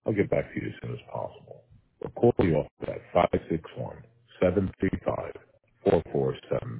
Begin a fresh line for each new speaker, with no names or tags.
I'll get back to you as soon as possible. Or call the office at 561-735-4479.